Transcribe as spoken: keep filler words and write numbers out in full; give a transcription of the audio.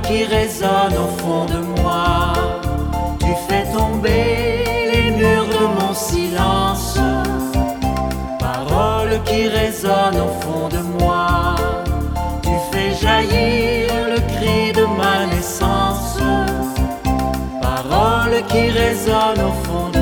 qui résonnent au fond de moi. Tu fais tomber les murs de mon silence, paroles qui résonnent au fond de moi. Tu fais jaillir le cri de ma naissance, paroles qui résonnent au fond de moi.